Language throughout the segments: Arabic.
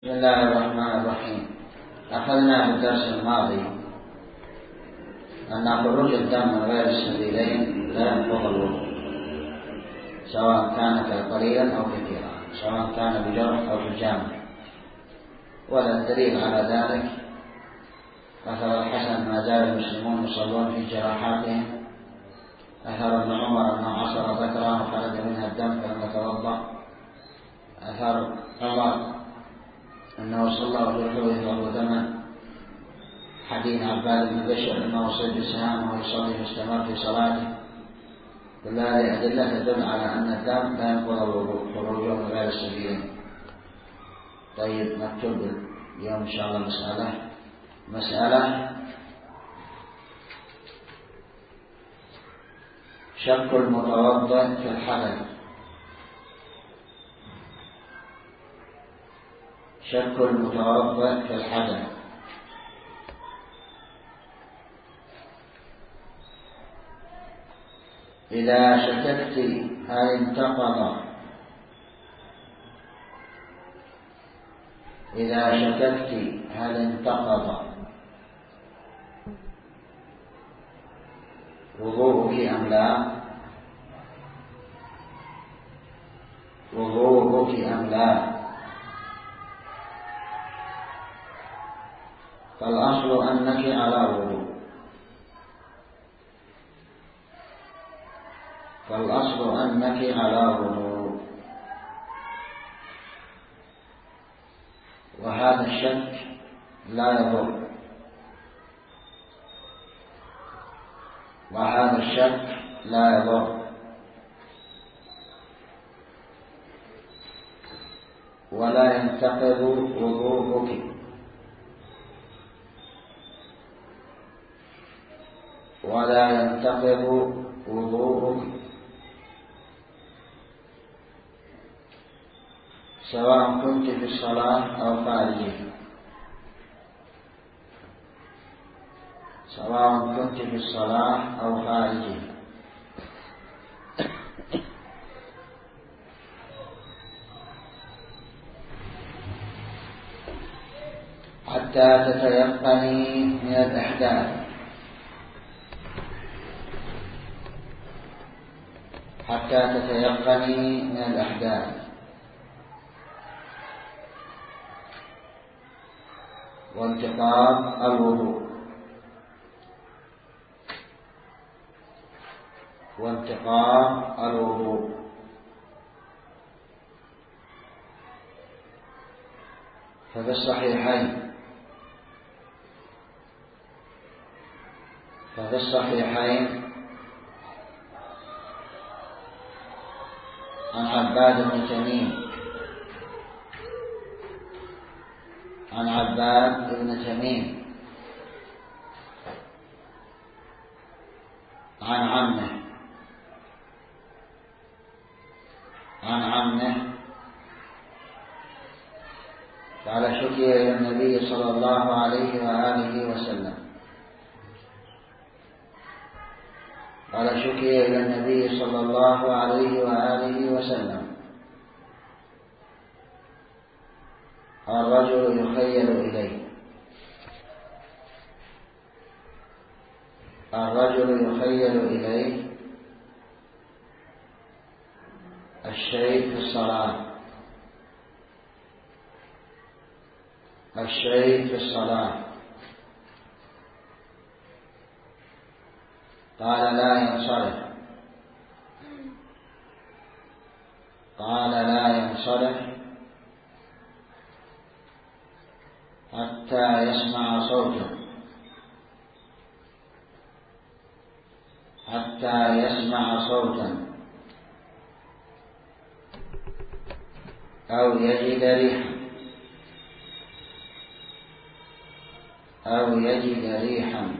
بسم الله الرحمن الرحيم. أخذنا في الدرس الماضي أن خروج الدم من غير السبيلين لا ينقض الوضوء، سواء كان قليلا أو كثيرا، سواء كان بجرح أو بجامع. والدليل على ذلك أثر الحسن ما زال المسلمون يصلون في جراحاتهم، أثر ابن عمر أنه عصر ذكره وخرج منها الدم فلم يتوضأ، أثر عمر أنه صلى وجرحه وهو دما، حديث عباد بن بشر أنه صيد بسهام وهو يصلي واستمر في صلاته. كل هذه أدلة تدل على أن الدم لا ينقض الوضوء خروجه من غير السبيلين. طيب، نكتب اليوم إن شاء الله مسألة شك المتوضئ في الحدث. شك المتوضئ في الحدث. إذا شككت هل انتقض وضوءك أم لا، فالأصل أنك على وضوء، وهذا الشك لا يضر، ولا ينتقض وضوءك، سواء كنت في الصلاة أو خارجه. حتى تتيقني من الأحداث وانتقاض الوضوء. ففي الصحيحين عن عباد بن تميم عن عمه قال شكي إلى النبي صلى الله عليه وآله وسلم الرجل يخيل إليه الشيء في الصلاة، قال لا ينصرف حتى يسمع صوتا أو يجد ريحا.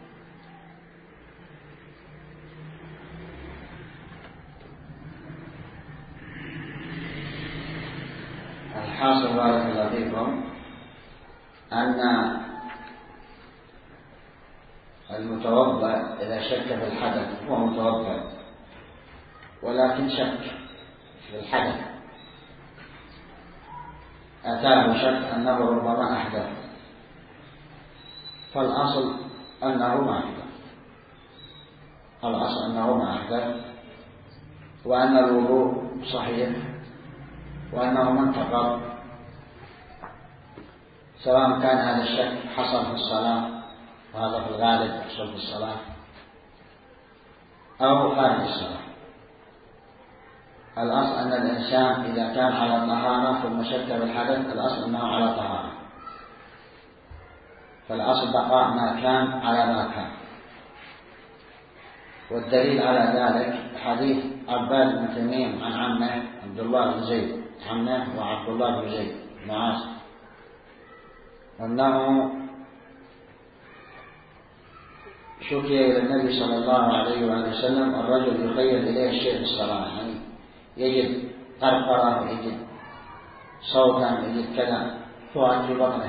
الحاصل بارك الله فيكم أن المتوضئ إذا شك في الحدث هو متوضئ، ولكن شك في الحدث أتاه شك أنه ربما أحدث، فالأصل أنه ما أحدث، الأصل أنه ما أحدث، وأن الوضوء صحيح، وأنه منتقض، سواء كان هذا الشك حصل في الصلاة، وهذا في الغالب يحصل في الصلاة، أو خارج الصلاة. الأصل أن الإنسان إذا كان على طهارة ثم شك بالحدث، الأصل أنه على طهارة، فالأصل بقاء ما كان على ما كان. والدليل على ذلك حديث عباد بن تميم عن عمه عبد الله بن زيد، عمه وعبد الله بن زيد بن عاصم، أنه شكي إلى النبي صلى الله عليه وسلم الرجل يخيل إليه الشيء في الصلاة، يعني يجد قرقرة، يجد صوتا، يجد كذا فؤاد في بطنه،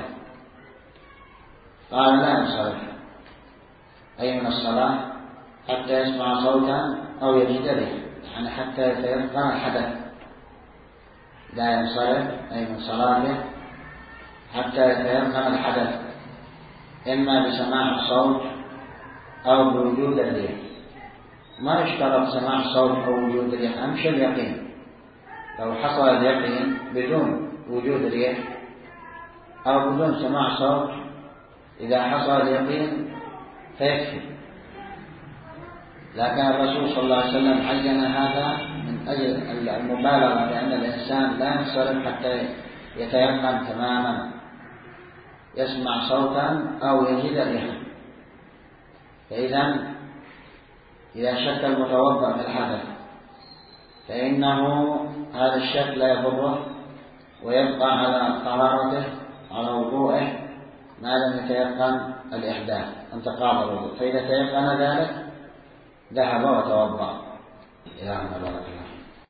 قال لا ينصرف أي من الصلاة حتى يسمع صوتا أو يجد ريحا، يعني حتى يتيقن الحدث. لا ينصرف أي من صلاته حتى يتيقن الحدث، إما بسماع الصوت أو بوجود الريح. ما يشترط سماع الصوت أو وجود الريح، أمشي اليقين. لو حصل اليقين بدون وجود ريح أو بدون سماع صوت، إذا حصل اليقين فيكفي. لكن الرسول صلى الله عليه وسلم عين هذا من أجل المبالغة، لأن الإنسان لا ينصرف حتى يتيقن تماما، يسمع صوتا أو يجد ريحا. إذا شك المتوضأ في الحدث فإنه هذا الشك لا يضره، ويبقى على طهارته على وضوءه ما لم يتيقن الإحداث انتقاض الوضوء. فإذا تيقن ذلك ذهب وتوضأ. إلى هنا بارك الله.